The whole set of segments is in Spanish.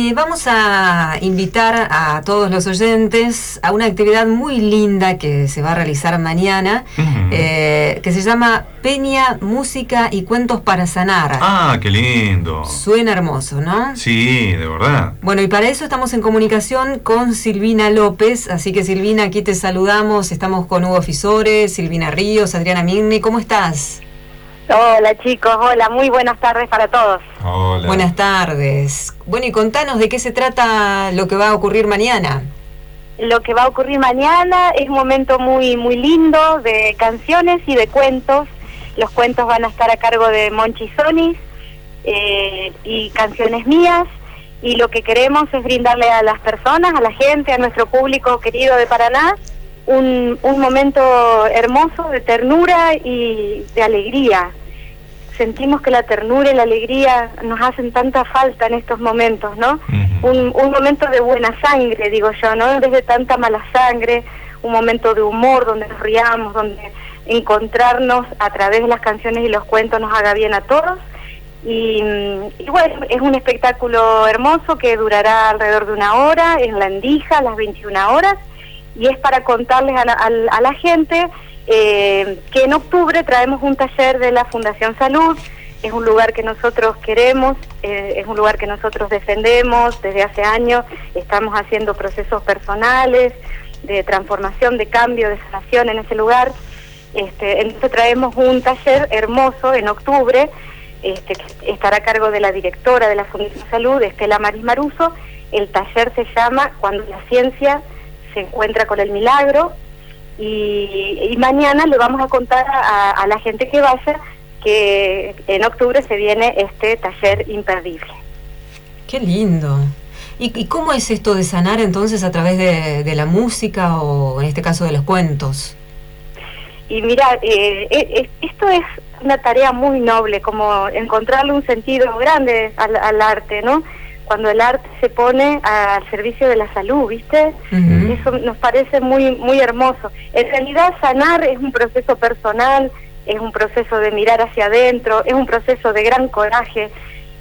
Vamos a invitar a todos los oyentes a una actividad muy linda que se va a realizar mañana, que se llama Peña, Música y Cuentos para Sanar. ¡Ah, qué lindo! Suena hermoso, ¿no? Sí, de verdad. Bueno, y para eso estamos en comunicación con Silvina López, así que Silvina, aquí te saludamos, estamos con Hugo Fisore, Silvina Ríos, Adriana Migni, ¿cómo estás? Hola chicos, hola, muy buenas tardes para todos. Hola. Buenas tardes. Bueno, y contanos de qué se trata lo que va a ocurrir mañana. Lo que va a ocurrir mañana es un momento muy lindo de canciones y de cuentos. Los cuentos van a estar a cargo de Monchi Sonis y canciones mías. Y lo que queremos es brindarle a las personas, a la gente, a nuestro público querido de Paraná, un momento hermoso de ternura y de alegría. Sentimos que la ternura y la alegría nos hacen tanta falta en estos momentos, ¿no? Un momento de buena sangre, digo yo, ¿no? En vez de tanta mala sangre, un momento de humor donde nos riamos, donde encontrarnos a través de las canciones y los cuentos nos haga bien a todos. Y bueno, es un espectáculo hermoso que durará alrededor de 1 hora en La Endija a las 21 horas, y es para contarles a la gente que en octubre traemos un taller de la Fundación Salud. Es un lugar que nosotros queremos, es un lugar que nosotros defendemos desde hace años. Estamos haciendo procesos personales de transformación, de cambio, de sanación en ese lugar. Entonces traemos un taller hermoso en octubre, que estará a cargo de la directora de la Fundación Salud, Estela Maris Maruso. El taller se llama Cuando la ciencia se encuentra con el milagro. Y mañana le vamos a contar a la gente que vaya que en octubre se viene este taller imperdible. ¡Qué lindo! ¿Y cómo es esto de sanar entonces a través de la música o en este caso de los cuentos? Y mira, esto es una tarea muy noble, como encontrarle un sentido grande al arte, ¿no? Cuando el arte se pone al servicio de la salud, ¿viste? Eso nos parece muy hermoso. En realidad sanar es un proceso personal, es un proceso de mirar hacia adentro, es un proceso de gran coraje,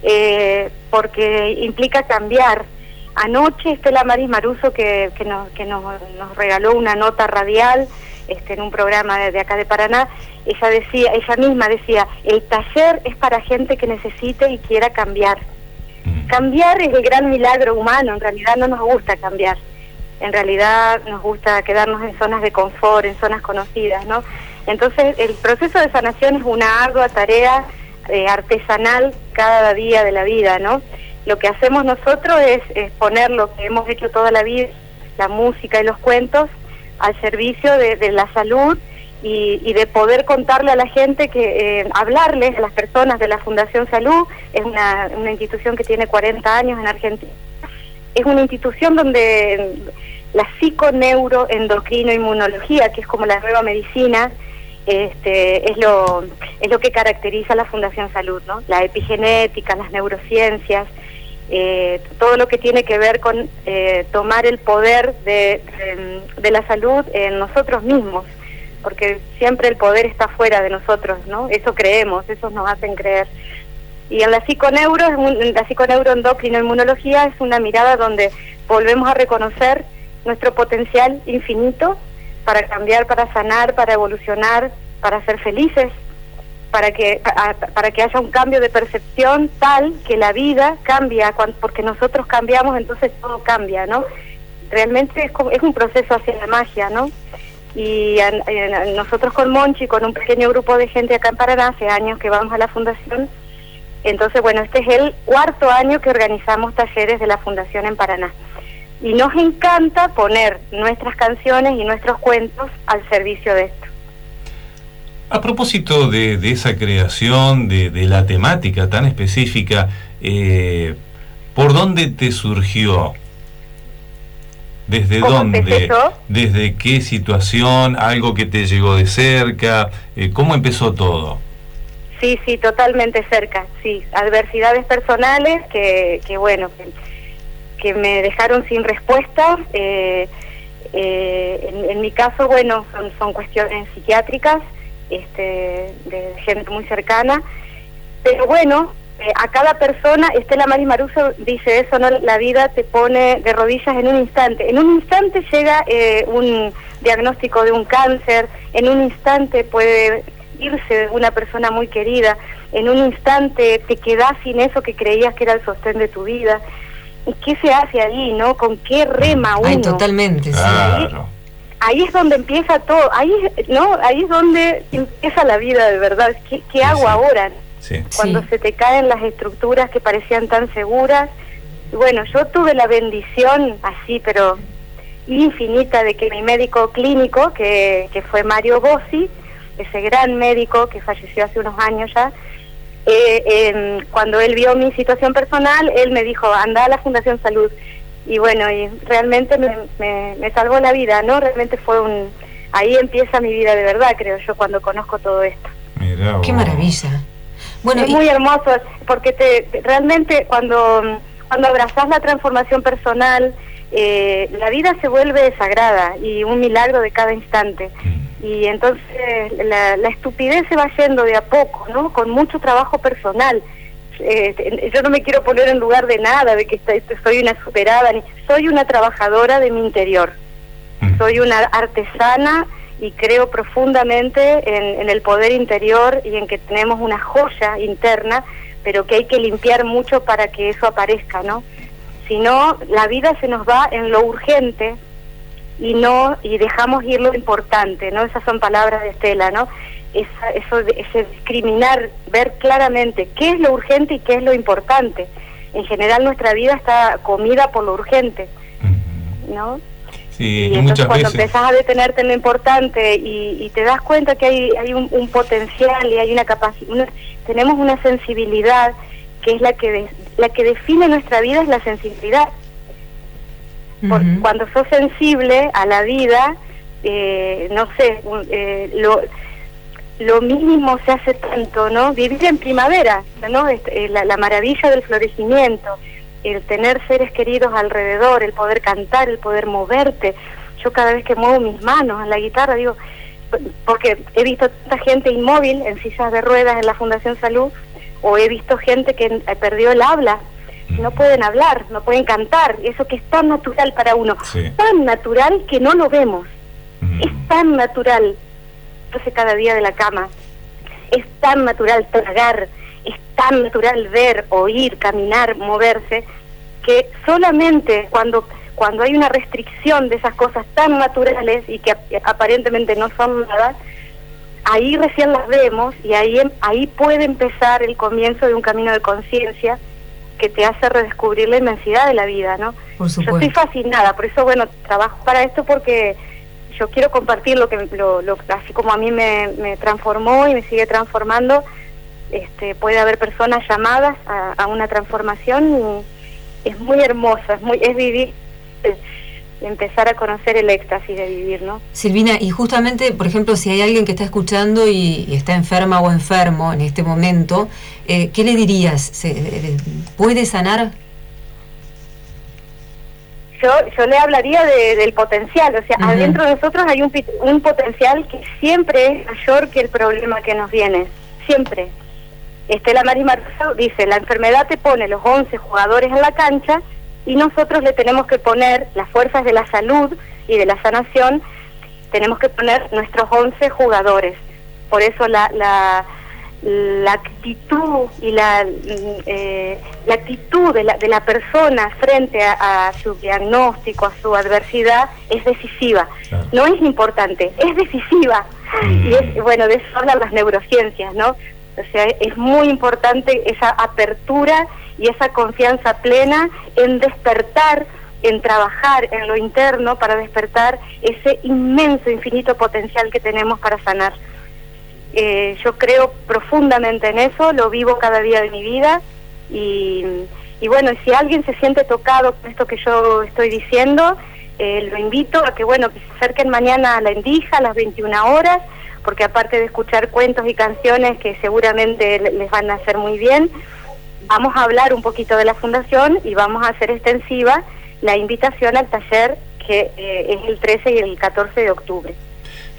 porque implica cambiar. Anoche Estela Maris Maruso, que nos regaló una nota radial en un programa de acá de Paraná, ella misma decía, el taller es para gente que necesite y quiera cambiar. Cambiar es el gran milagro humano. En realidad no nos gusta cambiar, en realidad nos gusta quedarnos en zonas de confort, en zonas conocidas, ¿no? Entonces el proceso de sanación es una ardua tarea artesanal cada día de la vida, ¿no? Lo que hacemos nosotros es poner lo que hemos hecho toda la vida, la música y los cuentos, al servicio de la salud y de poder contarle a la gente, que hablarles a las personas de la Fundación Salud. Es una institución que tiene 40 años en Argentina. Es una institución donde la psiconeuroendocrinoinmunología, que es como la nueva medicina, es lo que caracteriza a la Fundación Salud, ¿no? La epigenética, las neurociencias, todo lo que tiene que ver con tomar el poder de la salud en nosotros mismos, porque siempre el poder está fuera de nosotros, ¿no? Eso creemos, eso nos hacen creer. Y en la psiconeuroendocrinoinmunología es una mirada donde volvemos a reconocer nuestro potencial infinito para cambiar, para sanar, para evolucionar, para ser felices, para que haya un cambio de percepción tal que la vida cambia, porque nosotros cambiamos, entonces todo cambia, ¿no? Realmente es un proceso hacia la magia, ¿no? Y nosotros con Monchi, con un pequeño grupo de gente acá en Paraná, hace años que vamos a la Fundación. Entonces, bueno, este es el 4º año que organizamos talleres de la Fundación en Paraná. Y nos encanta poner nuestras canciones y nuestros cuentos al servicio de esto. A propósito de esa creación, de la temática tan específica, ¿por dónde te surgió? ¿Desde dónde? ¿Desde qué situación? ¿Algo que te llegó de cerca? ¿Cómo empezó todo? Sí, totalmente cerca, sí. Adversidades personales que me dejaron sin respuesta. En mi caso, bueno, son cuestiones psiquiátricas, de gente muy cercana. Pero bueno, a cada persona, Estela Maris Maruso dice eso, ¿no? La vida te pone de rodillas en un instante. En un instante llega un diagnóstico de un cáncer, en un instante puede irse una persona muy querida, en un instante te quedás sin eso que creías que era el sostén de tu vida. ¿Y qué se hace ahí, no? ¿Con qué rema uno? Ay, totalmente, claro. sí. Ahí es donde empieza todo, ahí es donde empieza la vida de verdad. ¿Qué hago ahora? Sí. Cuando se te caen las estructuras que parecían tan seguras. Y bueno, yo tuve la bendición, así, pero infinita, de que mi médico clínico, que fue Mario Bossi, ese gran médico que falleció hace unos años ya, cuando él vio mi situación personal, él me dijo, anda a la Fundación Salud. Y bueno, y realmente me salvó la vida, ¿no? Realmente fue ahí empieza mi vida de verdad, creo yo, cuando conozco todo esto. Mirá, qué maravilla. Bueno, es muy hermoso, porque realmente cuando abrazás la transformación personal, la vida se vuelve sagrada y un milagro de cada instante. Y entonces la estupidez se va yendo de a poco, ¿no? Con mucho trabajo personal. Yo no me quiero poner en lugar de nada, de que soy una superada, soy una trabajadora de mi interior. Soy una artesana y creo profundamente en el poder interior y en que tenemos una joya interna, pero que hay que limpiar mucho para que eso aparezca, ¿no? Si no, la vida se nos va en lo urgente y dejamos ir lo importante, ¿no? Esas son palabras de Estela, ¿no? Ese discriminar, ver claramente qué es lo urgente y qué es lo importante. En general nuestra vida está comida por lo urgente, ¿no? Sí, y entonces muchas cuando veces empezás a detenerte en lo importante y te das cuenta que hay un potencial y hay una capacidad, tenemos una sensibilidad que es la que define nuestra vida, es la sensibilidad. Cuando sos sensible a la vida, no sé, lo mínimo se hace tanto, ¿no? Vivir en primavera, ¿no? La maravilla del florecimiento, el tener seres queridos alrededor, el poder cantar, el poder moverte. Yo cada vez que muevo mis manos en la guitarra, digo, porque he visto tanta gente inmóvil en sillas de ruedas en la Fundación Salud, o he visto gente que perdió el habla, no pueden hablar, no pueden cantar, eso que es tan natural para uno, tan natural que no lo vemos, es tan natural cada día de la cama, es tan natural tragar, es tan natural ver, oír, caminar, moverse, que solamente cuando hay una restricción de esas cosas tan naturales y que aparentemente no son nada, ahí recién las vemos y ahí puede empezar el comienzo de un camino de conciencia que te hace redescubrir la inmensidad de la vida, ¿no? Por supuesto. Yo estoy fascinada, por eso, bueno, trabajo para esto, porque yo quiero compartir así como a mí me transformó y me sigue transformando. Puede haber personas llamadas a una transformación y es muy hermosa, es vivir, empezar a conocer el éxtasis de vivir, ¿no? Silvina, y justamente, por ejemplo, si hay alguien que está escuchando y está enferma o enfermo en este momento, ¿qué le dirías? ¿Puede sanar? Yo le hablaría del potencial, o sea, adentro de nosotros hay un potencial que siempre es mayor que el problema que nos viene, siempre. Estela Maris Maruso dice, la enfermedad te pone los 11 jugadores en la cancha y nosotros le tenemos que poner las fuerzas de la salud y de la sanación, tenemos que poner nuestros 11 jugadores. Por eso la actitud y la actitud de la persona frente a su diagnóstico, a su adversidad, es decisiva. Claro. No es importante, es decisiva. Y de eso hablan las neurociencias, ¿no? O sea, es muy importante esa apertura y esa confianza plena en despertar, en trabajar en lo interno para despertar ese inmenso, infinito potencial que tenemos para sanar. Yo creo profundamente en eso, lo vivo cada día de mi vida y bueno, si alguien se siente tocado con esto que yo estoy diciendo, lo invito a que se acerquen mañana a la Endija a las 21 horas, porque aparte de escuchar cuentos y canciones que seguramente les van a hacer muy bien, vamos a hablar un poquito de la Fundación y vamos a hacer extensiva la invitación al taller que es el 13 y el 14 de octubre.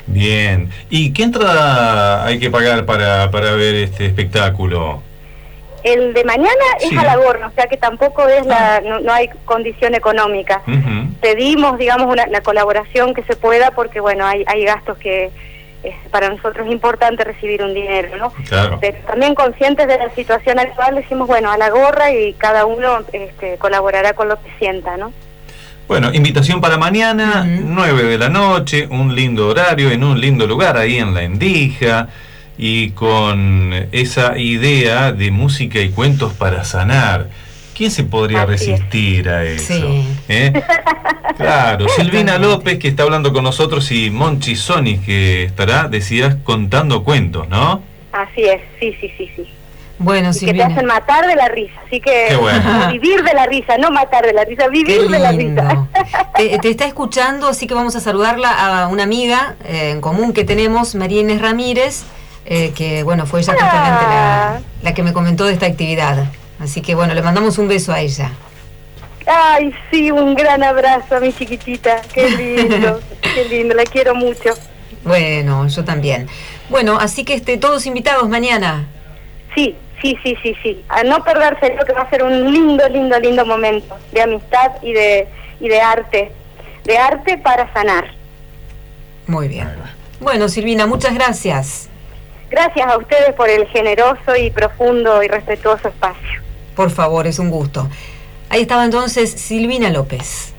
Bien. ¿Y qué entrada hay que pagar para ver este espectáculo? El de mañana Sí. es a la gorra, o sea que tampoco es no hay condición económica. Pedimos, digamos, la colaboración que se pueda, porque bueno, hay gastos que para nosotros es importante recibir un dinero, ¿no? Claro. Pero también conscientes de la situación actual, decimos, bueno, a la gorra, y cada uno colaborará con lo que sienta, ¿no? Bueno, invitación para mañana, 9 de la noche, un lindo horario, en un lindo lugar, ahí en La Endija, y con esa idea de música y cuentos para sanar. ¿Quién se podría resistir a eso? Sí. Claro, Silvina López, que está hablando con nosotros, y Monchi Sonis, que estará, decías, contando cuentos, ¿no? Así es, sí. Bueno, Y Silvina. que te hacen matar de la risa, así que Qué bueno. vivir de la risa, no matar de la risa, vivir de la risa. Te está escuchando, así que vamos a saludarla a una amiga en común que tenemos, María Inés Ramírez, que bueno, fue ella justamente la que me comentó de esta actividad. Así que bueno, le mandamos un beso a ella. Ay, sí, un gran abrazo a mi chiquitita, qué lindo, la quiero mucho. Bueno, yo también. Bueno, así que todos invitados mañana. Sí, a no perderse, creo que va a ser un lindo momento de amistad y de arte para sanar. Muy bien. Bueno, Silvina, muchas gracias. Gracias a ustedes por el generoso y profundo y respetuoso espacio. Por favor, es un gusto. Ahí estaba entonces Silvina López.